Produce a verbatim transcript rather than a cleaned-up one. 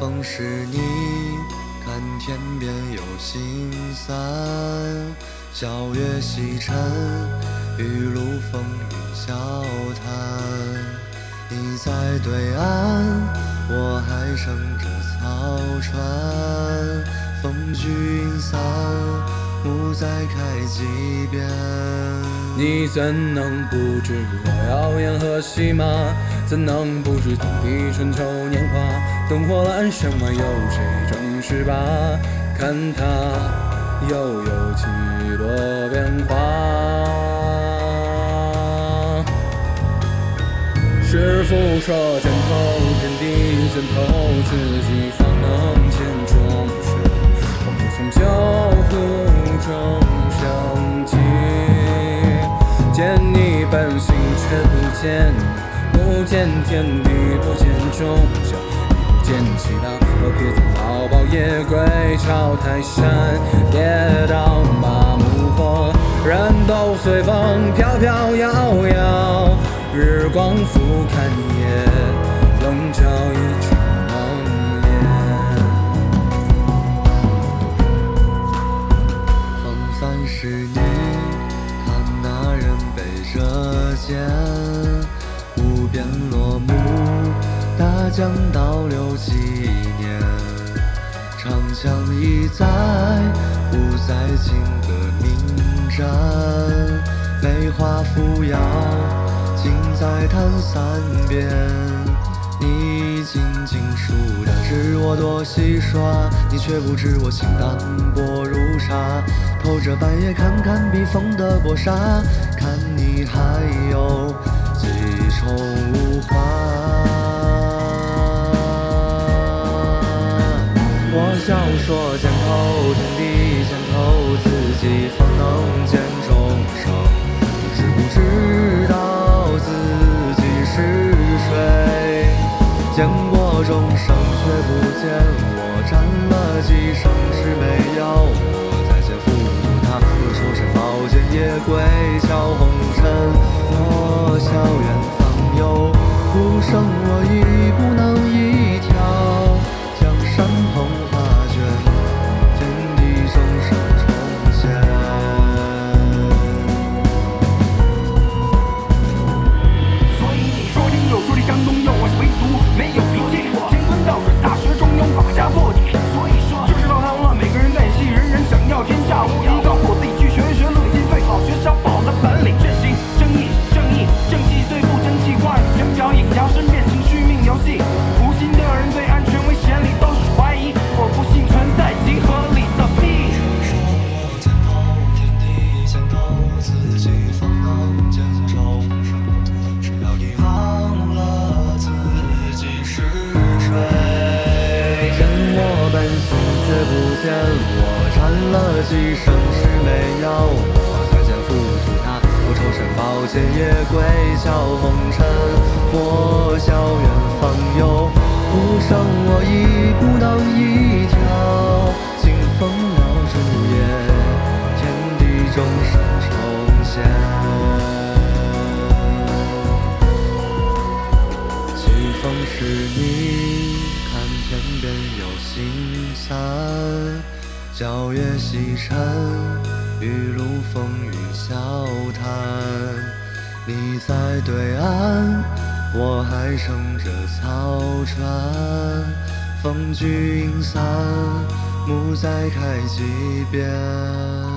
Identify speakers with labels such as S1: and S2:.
S1: 风是你，看天边有星散，皎月西沉，雨露风云笑谈。你在对岸，我还乘着草船，风聚云散，木再开几遍。
S2: 你怎能不知我耀眼和戏码？怎能不知天地春秋年华？灯火阑珊外，有谁正是吧？看它悠悠起落变化。师父说，见透天地，见透自己，方能见众生。我们从交互中升起，见你本性，却不见你，不见天地，不见众生，不见其他。我撇子老抱夜归朝泰山，跌倒麻木火，人都随风飘飘摇摇。日光俯瞰夜，笼罩一场梦魇。
S1: 风帆是你，看那人背着剑，无边落幕，大江倒流几年。长枪已在，不再金戈鸣战，梅花扶摇，尽在弹三遍。你静静数的知我多戏耍，你却不知我心淡薄如茶。偷着半夜看看避风的薄纱，看你还有几重无话。我笑说，见透天地，见透自己，方能见众生。知不知道自己是谁？见过众生，却不见我，占了几生是没有我。再见浮屠塔，我抽身宝剑夜归敲红尘。我笑远方有浮生，我已不能一条江山捧画卷，天地众生重现。
S3: 所以你说天有说地，江东有，我是唯独没有脾气。乾坤道准，大学中庸，法家破底。所以说知识道行了，每个人在戏，人人想要天下无敌。告诉我自己去学学，论斤最好学少保的本领。真行正义，正义正气最不争气，话语权表演摇身变成虚命游戏。无心的人对安全危险里都是怀疑，我不信存在即合理的屁。
S1: 说我见透天地，见透自己，方能见众生。只要你忘了自己是谁，见我本性，却不见我，占了几生是没有我。再见浮屠塔，我抽身宝剑夜归敲红尘。我笑远方有浮生，我已不能一条经风了竹叶，天地众生重现。起风是你，看天边有星散，皎月西沉，雨露风云笑谈。你在对岸，我还乘着草船，风聚云散，木再开几遍。